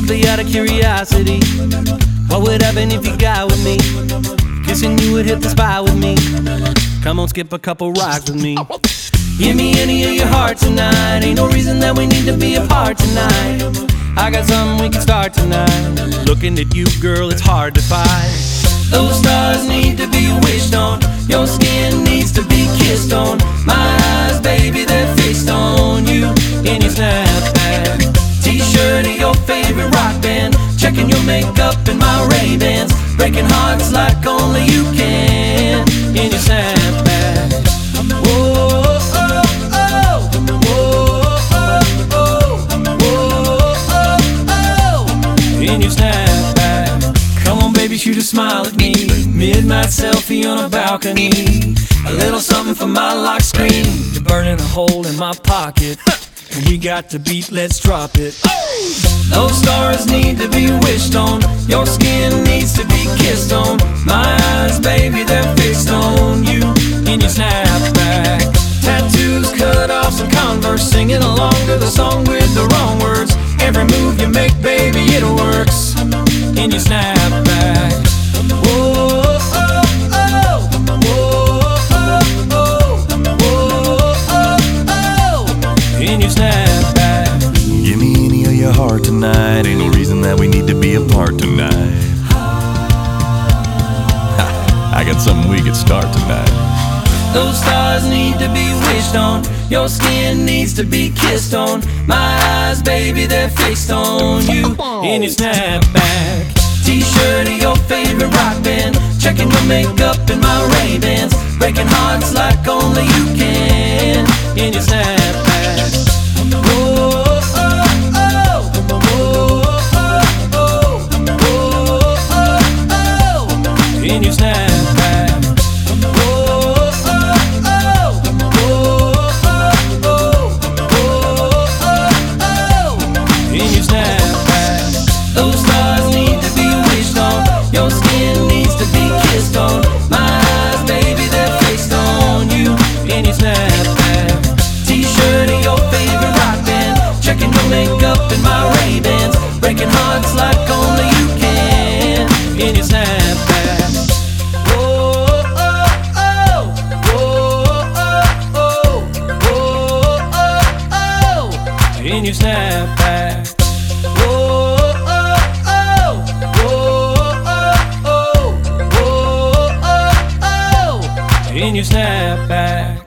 simply out of curiosity. What would happen if you got with me? Kissing you would hit the spot with me. Come on, skip a couple rocks with me. Give me any of your heart tonight. Ain't no reason that we need to be apart tonight. I got something we can start tonight. Looking at you, girl, it's hard to fight. Those stars need to be wished on. Your skin needs to be kissed on. My eyes, baby, they're fixed on you in your snapback. T-shirt of your favorite rock band. Checking your makeup in my Ray-Bans. Breaking hearts like only you can in your snapback. Whoa, oh, oh, whoa, oh, oh, whoa, oh, oh, in your snapback. Come on, baby, shoot a smile at me. Midnight selfie on a balcony. A little something for my lock screen. You're burning a hole in my pocket. We got the beat, let's drop it. Those stars need to be wished on. Your skin needs to be kissed on. My eyes, baby, they're fixed on you in your snapback. Tattoos cut off some Converse. Singing along to the song with the wrong words. Every move you make, baby, it works in your snapback. Whoa, oh, oh, whoa, oh, oh, whoa, oh, oh, in your snapback. Give me any of your heart tonight. Ain't no reason that we need to be apart tonight. I got something we could start tonight. Those stars need to be wished on. Your skin needs to be kissed on. My eyes, baby, they're fixed on you in your snapback. T-shirt of your favorite rock band. Checking your makeup in my Ray-Bans. Breaking hearts like only you can in your snapback. Whoa, oh, oh, whoa, oh, oh, whoa, oh, oh, in your snapback. Whoa, oh, oh, whoa, oh, oh, whoa, oh, in your snapback. Those stars need to be wished on. Your skin needs to be kissed on. My eyes, baby, they're fixed on you in your snapback. T-shirt of your favorite rock band. Checking your makeup in my Ray-Bans. Breaking hearts like only you can in your snapback. Whoa, oh, oh, whoa, oh, oh, whoa, oh, oh, in your snapback. Whoa, oh, oh, whoa, oh, oh, whoa, oh, oh, in your snapback.